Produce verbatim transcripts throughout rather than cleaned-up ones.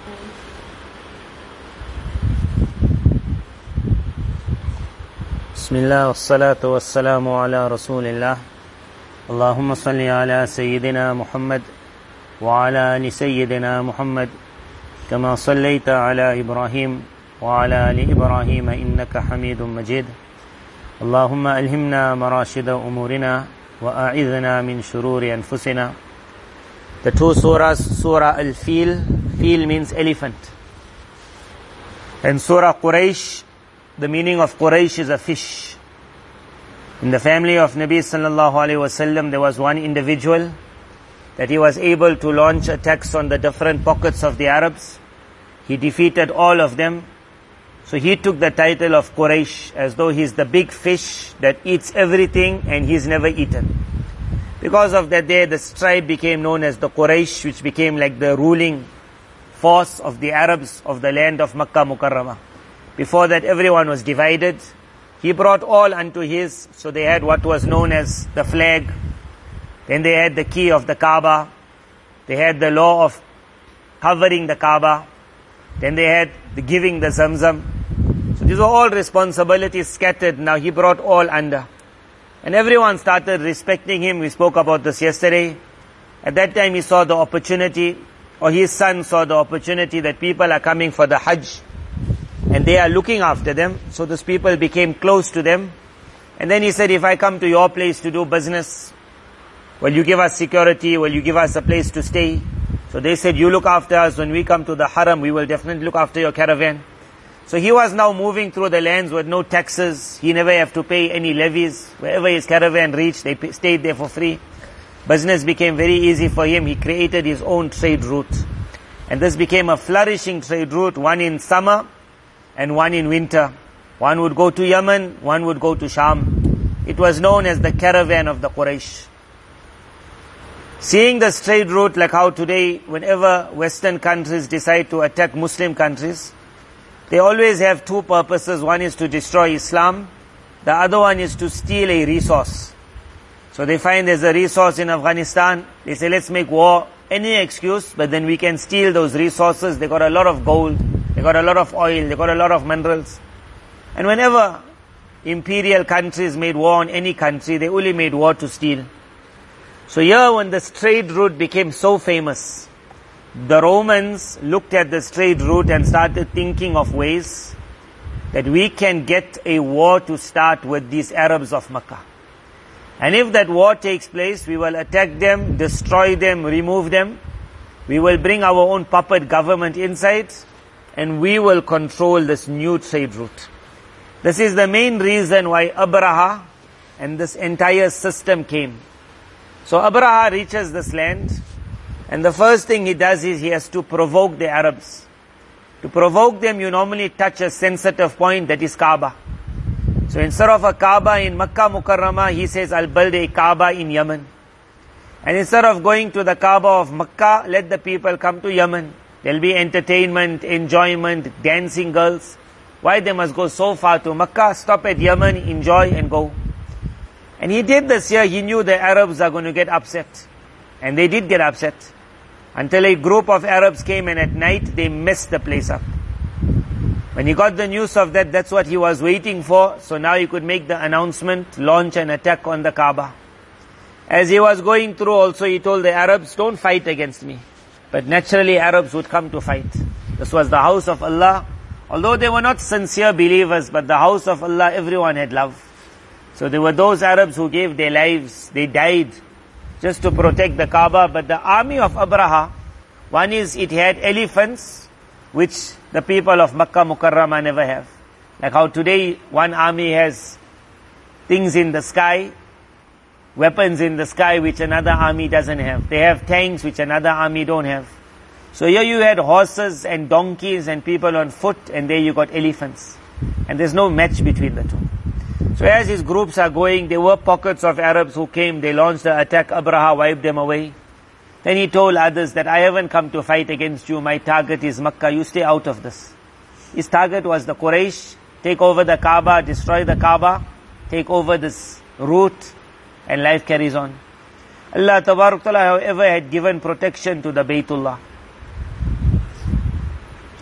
Bismillah wassalatu wassalamu ala rasulillah. Allahumma salli ala Sayyidina Muhammad wa ala ali Sayyidina Muhammad kama sallaita ala Ibrahim wa ala ali Ibrahim innaka Hamidun Majid. Allahumma alhimna marashida umurina wa a'idhna min shururi anfusina. The two surahs, Surah Al-Fil, Fil means elephant, and Surah Quraysh, the meaning of Quraysh is a fish. In the family of Nabi sallallahu alaihi wasallam, there was one individual that he was able to launch attacks on the different pockets of the Arabs. He defeated all of them. So he took the title of Quraysh, as though he's the big fish that eats everything and he's never eaten. Because of that day, the tribe became known as the Quraysh, which became like the ruling force of the Arabs of the land of Makkah Mukarramah. Before that, everyone was divided. He brought all unto his, so they had what was known as the flag. Then they had the key of the Kaaba. They had the law of covering the Kaaba. Then they had the giving the Zamzam. So these were all responsibilities scattered. Now he brought all under. And everyone started respecting him. We spoke about this yesterday. At that time he saw the opportunity, or his son saw the opportunity that people are coming for the Hajj and they are looking after them. So those people became close to them. And then he said, if I come to your place to do business, will you give us security? Will you give us a place to stay? So they said, you look after us. When we come to the Haram, we will definitely look after your caravan. So he was now moving through the lands with no taxes. He never have to pay any levies. Wherever his caravan reached, they stayed there for free. Business became very easy for him. He created his own trade route. And this became a flourishing trade route, one in summer and one in winter. One would go to Yemen, one would go to Sham. It was known as the caravan of the Quraysh. Seeing this trade route, like how today, whenever Western countries decide to attack Muslim countries, they always have two purposes. One is to destroy Islam. The other one is to steal a resource. So they find there's a resource in Afghanistan. They say, let's make war, any excuse, but then we can steal those resources. They got a lot of gold. They got a lot of oil. They got a lot of minerals. And whenever imperial countries made war on any country, they only made war to steal. So here, when this trade route became so famous, the Romans looked at this trade route and started thinking of ways that we can get a war to start with these Arabs of Makkah. And if that war takes place, we will attack them, destroy them, remove them. We will bring our own puppet government inside, and we will control this new trade route. This is the main reason why Abraha and this entire system came. So Abraha reaches this land, and the first thing he does is he has to provoke the Arabs. To provoke them, you normally touch a sensitive point, that is Kaaba. So instead of a Kaaba in Makkah Mukarramah, he says, I'll build a Kaaba in Yemen. And instead of going to the Kaaba of Makkah, let the people come to Yemen. There'll be entertainment, enjoyment, dancing girls. Why they must go so far to Makkah? Stop at Yemen, enjoy and go. And he did this here. He knew the Arabs are going to get upset. And they did get upset. Until a group of Arabs came, and at night they messed the place up. When he got the news of that, that's what he was waiting for. So now he could make the announcement, launch an attack on the Kaaba. As he was going through also, he told the Arabs, don't fight against me. But naturally Arabs would come to fight. This was the house of Allah. Although they were not sincere believers, but the house of Allah, everyone had love. So there were those Arabs who gave their lives, they died just to protect the Kaaba. But the army of Abraha, one is it had elephants, which the people of Makkah Mukarramah never have. Like how today one army has things in the sky, weapons in the sky which another army doesn't have. They have tanks which another army don't have. So here you had horses and donkeys and people on foot, and there you got elephants. And there's no match between the two. So as these groups are going, there were pockets of Arabs who came, they launched the attack, Abraha wiped them away. Then he told others that I haven't come to fight against you, my target is Makkah, you stay out of this. His target was the Quraysh, take over the Kaaba, destroy the Kaaba, take over this route, and life carries on. Allah Tabarak Ta'ala, however, had given protection to the Baytullah.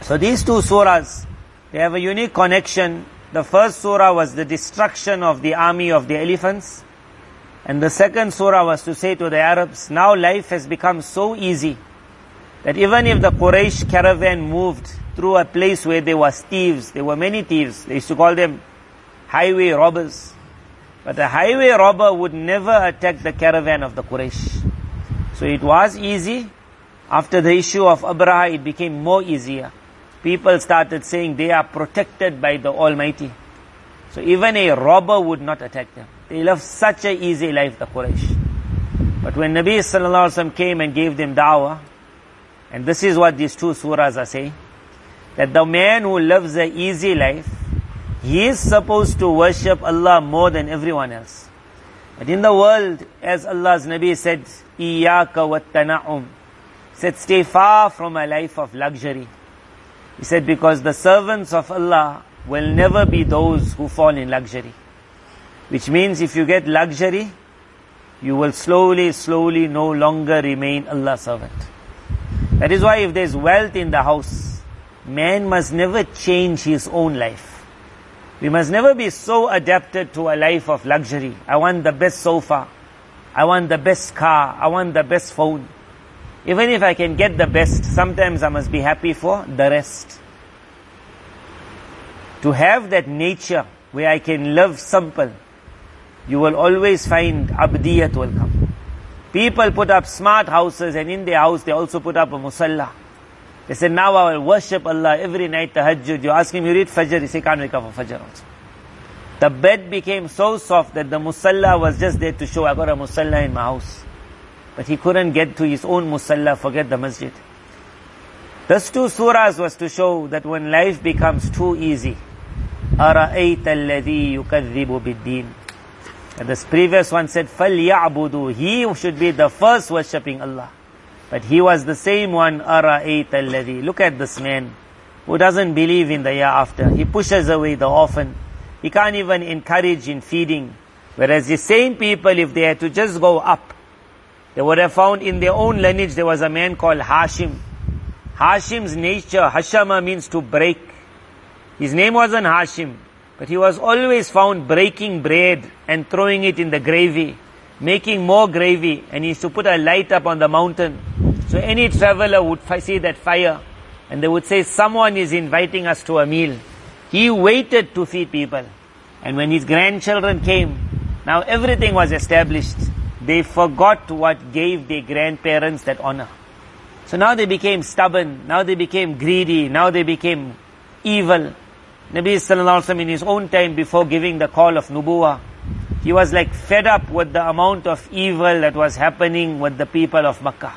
So these two surahs, they have a unique connection. The first surah was the destruction of the army of the elephants. And the second surah was to say to the Arabs, now life has become so easy that even if the Quraysh caravan moved through a place where there was thieves, there were many thieves, they used to call them highway robbers. But a highway robber would never attack the caravan of the Quraysh. So it was easy. After the issue of Abraha, it became more easier. People started saying they are protected by the Almighty. So even a robber would not attack them. They lived such a easy life, the Quraysh. But when Nabi Sallallahu Alaihi Wasallam came and gave them da'wah, and this is what these two surahs are saying, that the man who lives an easy life, he is supposed to worship Allah more than everyone else. But in the world, as Allah's Nabi said, إِيَّاكَ وَالتَّنَعُمْ, said, stay far from a life of luxury. He said, because the servants of Allah will never be those who fall in luxury. Which means if you get luxury, you will slowly, slowly no longer remain Allah's servant. That is why if there is wealth in the house, man must never change his own life. We must never be so adapted to a life of luxury. I want the best sofa. I want the best car. I want the best phone. Even if I can get the best, sometimes I must be happy for the rest. To have that nature where I can live simple, you will always find abdiyat will come. People put up smart houses, and in their house they also put up a musalla. They say, now I will worship Allah every night, tahajjud. You ask him, you read Fajr, he say, can't wake up for Fajr also. The bed became so soft that the musalla was just there to show, I got a musalla in my house. But he couldn't get to his own musalla, forget the masjid. These two surahs was to show that when life becomes too easy, أَرَأَيْتَ الَّذِي يُكَذِّبُ بِالدِّينِ. And this previous one said, فَلْيَعْبُدُوا. He should be the first worshipping Allah. But he was the same one, أَرَأَيْتَ الَّذِي. Look at this man who doesn't believe in the year after. He pushes away the orphan. He can't even encourage in feeding. Whereas the same people, if they had to just go up, they would have found in their own lineage there was a man called Hashim. Hashim's nature, Hashama means to break. His name wasn't Hashim, but he was always found breaking bread and throwing it in the gravy, making more gravy, and he used to put a light up on the mountain. So any traveler would see that fire, and they would say, someone is inviting us to a meal. He waited to feed people. And when his grandchildren came, now everything was established. They forgot what gave their grandparents that honor. So now they became stubborn, now they became greedy, now they became evil. Nabi Sallallahu Alaihi Wasallam in his own time, before giving the call of Nubuwah, he was like fed up with the amount of evil that was happening with the people of Makkah.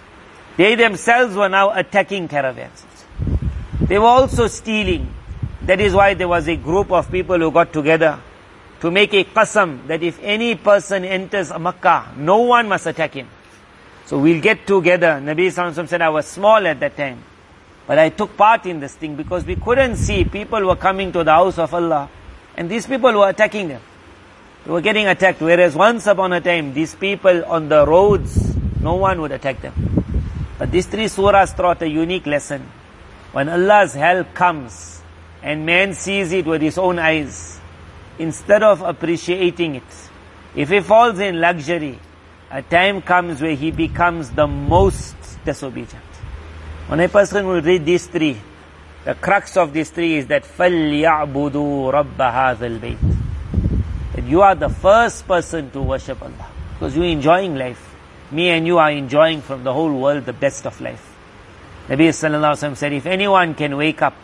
They themselves were now attacking caravans. They were also stealing. That is why there was a group of people who got together to make a qasam that if any person enters Makkah, no one must attack him. So we'll get together. Nabi Sallallahu Alaihi Wasallam said, I was small at that time, but I took part in this thing because we couldn't see. People were coming to the house of Allah, and these people were attacking them. They were getting attacked. Whereas once upon a time, these people on the roads, no one would attack them. But these three surahs taught a unique lesson. When Allah's help comes, and man sees it with his own eyes, instead of appreciating it, if he falls in luxury, a time comes where he becomes the most disobedient. When a person will read these three, the crux of these three is that فَلْيَعْبُدُوا رَبَّ هَذَا الْبَيْتِ. That you are the first person to worship Allah. Because you're enjoying life. Me and you are enjoying from the whole world the best of life. Nabi Sallallahu Alaihi Wasallam said, if anyone can wake up,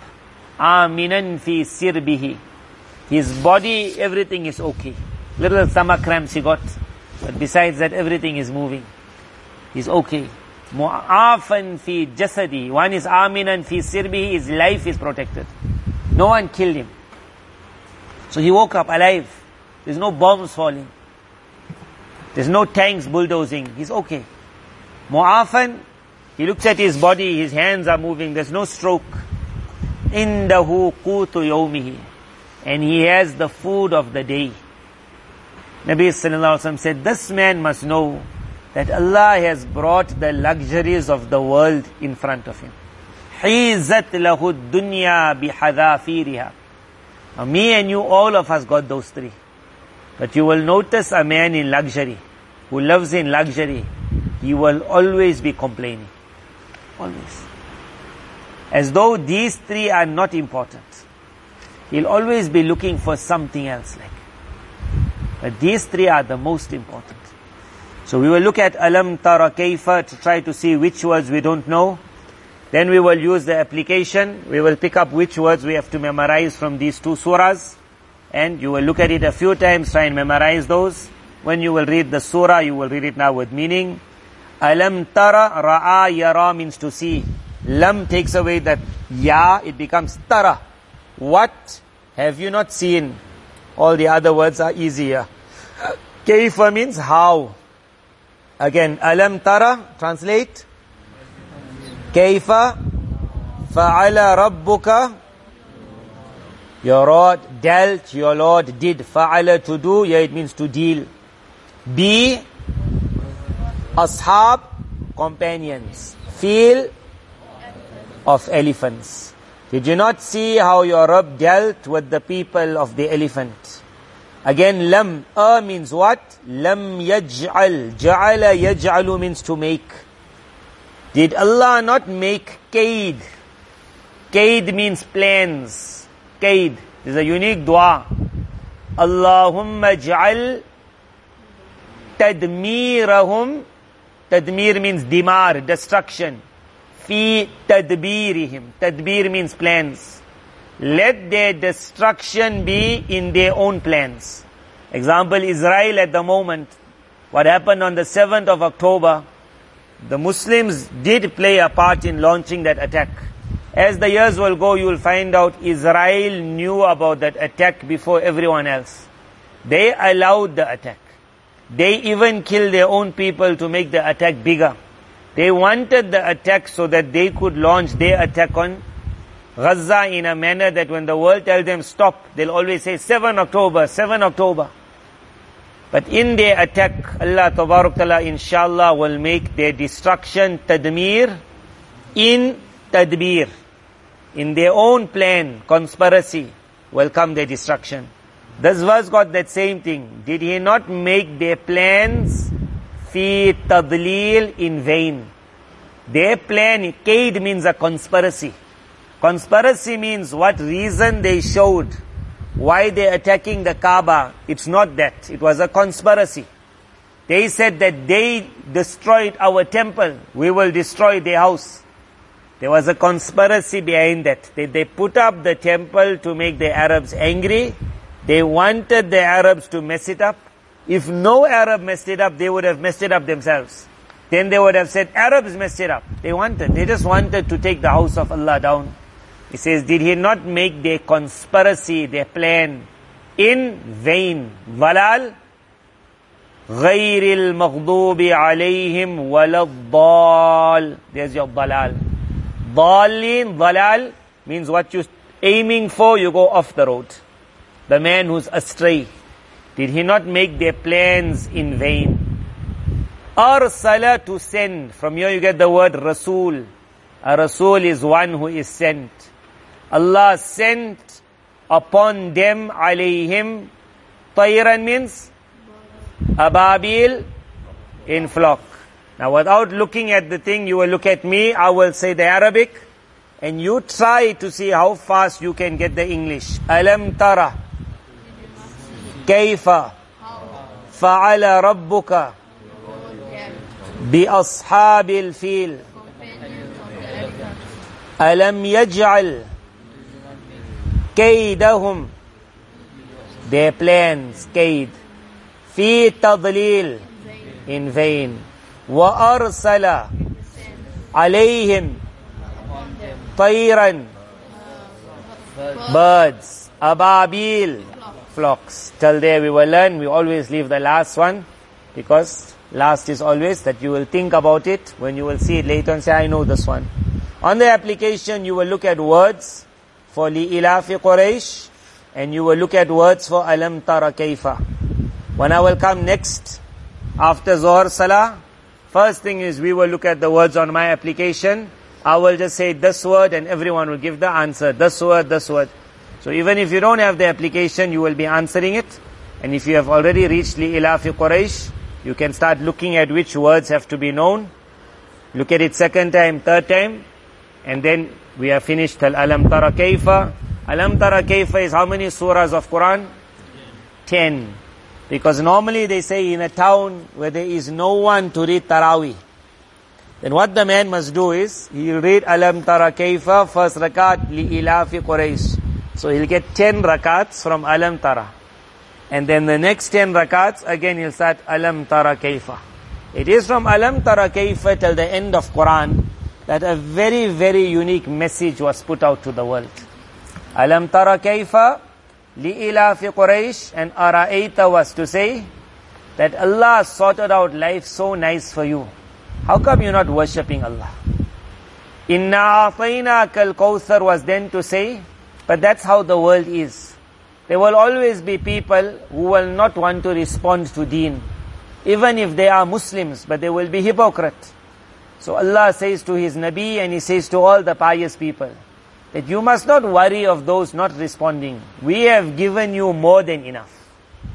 آمِنًا فِي سِرْبِهِ, his body, everything is okay. Little stomach cramps he got, but besides that, everything is moving. He's okay. Mu'afan fi jasadi. One is aminan fi sirbihi. His life is protected. No one killed him. So he woke up alive. There's no bombs falling. There's no tanks bulldozing. He's okay. Mu'afan, he looks at his body, his hands are moving. There's no stroke. Indahu qutu yawmihi. And he has the food of the day. Nabi Sallallahu Alaihi Wasallam said, this man must know that Allah has brought the luxuries of the world in front of him. حِيزَتْ لَهُ الدُّنْيَا بِحَذَافِيرِهَا. Now me and you, all of us got those three. But you will notice a man in luxury, who lives in luxury, he will always be complaining. Always. As though these three are not important. He'll always be looking for something else like. But these three are the most important. So we will look at Alam Tara Kaifa to try to see which words we don't know. Then we will use the application. We will pick up which words we have to memorize from these two surahs. And you will look at it a few times, try and memorize those. When you will read the surah, you will read it now with meaning. Alam Tara, Ra'a, Yara means to see. Lam takes away that Ya, it becomes Tara. What have you not seen? All the other words are easier. Kaifa means how. Again, Alam Tara, translate. Kaifa fa'ala rabbuka. Your Lord dealt, your Lord did. Fa'ala, to do, yeah, it means to deal. B, ashab, companions. Feel, of elephants. Did you not see how your Rabb dealt with the people of the elephant? Again, lam, a means what? Lam yaj'al. Ja'ala yaj'alu means to make. Did Allah not make kaid? Kaid means plans. Kaid is a unique dua. Allahumma ja'al tadmirahum. Tadmir means dimar, destruction. Fi tadbirihim. Tadbir means plans. Let their destruction be in their own plans. Example, Israel at the moment. What happened on the seventh of October? The Muslims did play a part in launching that attack. As the years will go, you will find out Israel knew about that attack before everyone else. They allowed the attack. They even killed their own people to make the attack bigger. They wanted the attack so that they could launch their attack on Gaza in a manner that when the world tells them stop, they'll always say seventh October, seventh October. But in their attack, Allah Tabarak Ta'ala inshallah will make their destruction tadmir in tadbir. In their own plan, conspiracy, will come their destruction. This verse got that same thing. Did He not make their plans fi tadlil in vain? Their plan, kaid means a conspiracy. Conspiracy means what reason they showed why they're attacking the Kaaba. It's not that. It was a conspiracy. They said that they destroyed our temple. We will destroy their house. There was a conspiracy behind that. They, they put up the temple to make the Arabs angry. They wanted the Arabs to mess it up. If no Arab messed it up, they would have messed it up themselves. Then they would have said, Arabs messed it up. They wanted. They just wanted to take the house of Allah down. He says, did He not make their conspiracy, their plan, in vain? Walal, ghayril maghdubi alayhim waladdal. There's your dalal. Dalin, dalal, means what you're aiming for, you go off the road. The man who's astray. Did He not make their plans in vain? Arsala, to send. From here you get the word Rasul. A Rasul is one who is sent. Allah sent upon them, alayhim, tayran means ababil, in flock. Now without looking at the thing, you will look at me, I will say the Arabic, and you try to see how fast you can get the English. Alam tara, kayfa, fa'ala rabbuka, bi ashabil fil, alam yaj'al, kaydahum, their plans, kayd, fi tadlil, in vain, wa arsala alayhim tayran, birds, ababil, flocks. Till there we will learn. We always leave the last one because last is always that you will think about it when you will see it later and say, I know this one. On the application, you will look at words for li'ilafi Quraysh, and you will look at words for alam tara kayfa. When I will come next, after Zohar Salah, first thing is we will look at the words on my application, I will just say this word and everyone will give the answer. This word, this word. So even if you don't have the application, you will be answering it. And if you have already reached Li'ila fi Quraysh, you can start looking at which words have to be known. Look at it second time, third time. And then we have finished till Alam Tara Kaifa. Alam Tara Kaifa is how many surahs of Quran? Ten. Because normally they say in a town where there is no one to read Taraweeh, then what the man must do is, he'll read Alam Tara Kaifa, first rakat, Li'ila fi Quraysh. So he'll get ten rakats from Alam Tara. And then the next ten rakats, again he'll start Alam Tara Kaifa. It is from Alam Tara Kaifa till the end of Quran that a very, very unique message was put out to the world. Alam Tara Kaifa, Li'ila fi Quraysh, and Ara'ayta was to say that Allah sorted out life so nice for you. How come you're not worshipping Allah? Inna a'tainaka al-Kawthar was then to say, but that's how the world is. There will always be people who will not want to respond to deen, even if they are Muslims, but they will be hypocrite. So Allah says to His Nabi, and He says to all the pious people, that you must not worry of those not responding. We have given you more than enough.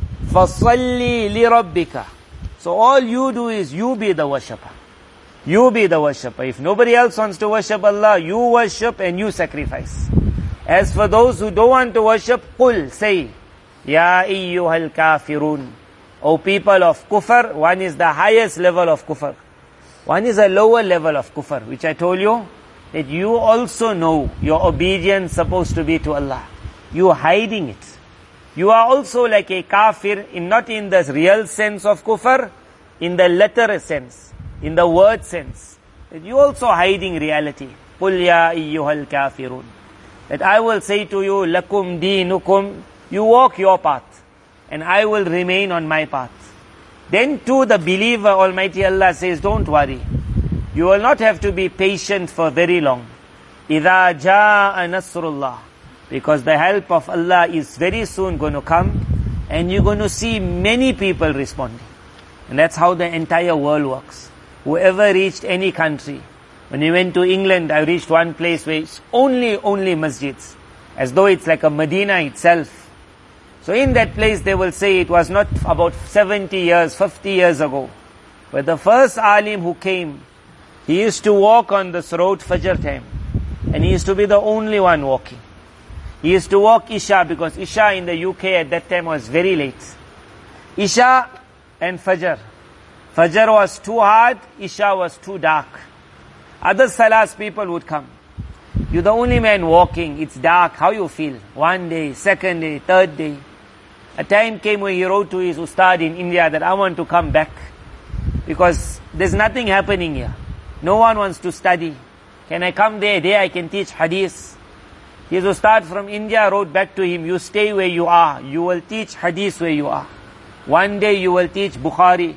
فَصَلِّ لِرَبِّكَ. So all you do is you be the worshipper. You be the worshipper. If nobody else wants to worship Allah, you worship and you sacrifice. As for those who don't want to worship, قُل, say, Ya ayyuhal kafirun. O people of kufr, one is the highest level of kufr. One is a lower level of kufr, which I told you, that you also know your obedience supposed to be to Allah. You are hiding it. You are also like a kafir, in not in the real sense of kufr, in the letter sense, in the word sense. That you also hiding reality. قُلْ يَا أَيُّهَا الْكَافِرُونَ. That I will say to you, lakum dinukum, you walk your path, and I will remain on my path. Then to the believer, Almighty Allah says, don't worry. You will not have to be patient for very long. إِذَا جَاءَ نَصْرُ اللَّهِ. Because the help of Allah is very soon going to come, and you're going to see many people responding. And that's how the entire world works. Whoever reached any country, when we went to England, I reached one place where it's only, only masjids, as though it's like a Medina itself. So in that place they will say it was not about seventy years, fifty years ago, but the first alim who came, he used to walk on this road Fajr time, and he used to be the only one walking. He used to walk Isha, because Isha in the U K at that time was very late. Isha and Fajr. Fajr was too hard, Isha was too dark. Other salahs people would come. You're the only man walking, it's dark, how you feel? One day, second day, third day. A time came when he wrote to his ustad in India that I want to come back, because there's nothing happening here. No one wants to study. Can I come there? There I can teach hadith. His ustad from India wrote back to him, you stay where you are. You will teach hadith where you are. One day you will teach Bukhari.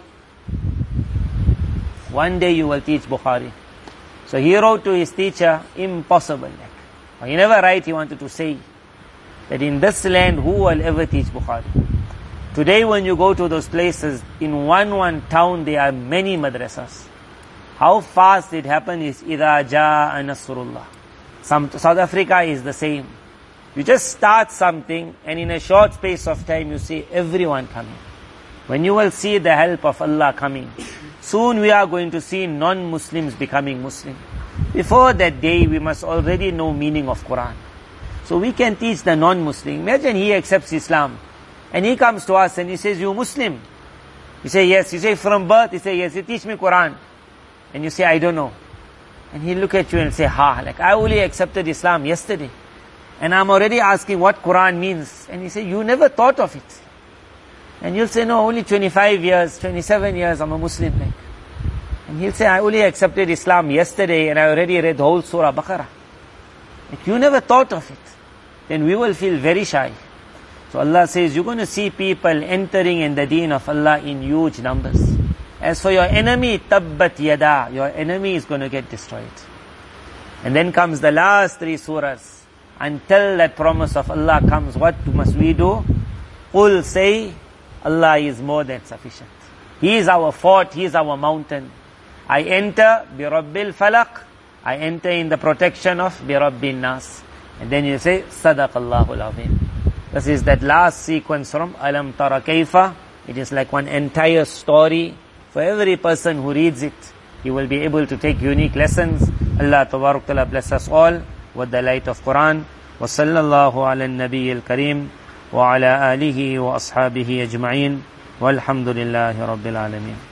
One day you will teach Bukhari. So he wrote to his teacher, impossible. Like, he never write, he wanted to say that in this land, who will ever teach Bukhari? Today when you go to those places, in one one town there are many madrasas. How fast it happened is, إِذَا جَاءَ نَصْرُ اللَّهِ. Some, South Africa is the same. You just start something, and in a short space of time you see everyone coming. When you will see the help of Allah coming, soon we are going to see non-Muslims becoming Muslim. Before that day, we must already know meaning of Quran. So we can teach the non-Muslim. Imagine he accepts Islam, and he comes to us and he says, you Muslim? You say, yes. You say, from birth? He say, yes. You teach me Quran. And you say, I don't know. And he'll look at you and say, ha, like I only accepted Islam yesterday, and I'm already asking what Quran means. And he say, you never thought of it. And you'll say, no, only twenty-five years, twenty-seven years, I'm a Muslim. Like. And he'll say, I only accepted Islam yesterday, and I already read the whole Surah Baqarah. Like, you never thought of it. Then we will feel very shy. So Allah says, you're going to see people entering in the deen of Allah in huge numbers. As for your enemy, tabbat yada, your enemy is going to get destroyed. And then comes the last three surahs. Until that promise of Allah comes, what must we do? Qul, say, Allah is more than sufficient. He is our fort, He is our mountain. I enter bi Rabbil Falaq, I enter in the protection of bi Rabbin Nas. And then you say, Sadaqallahul Azim. This is that last sequence from Alam Tara Kaifa. It is like one entire story. For every person who reads it, he will be able to take unique lessons. Allah Tabarak Ta'ala bless us all with the light of Quran. Wa sallallahu ala nabiy al-kareem wa ala alihi wa ashabihi ajma'in. Walhamdulillahi rabbil alameen.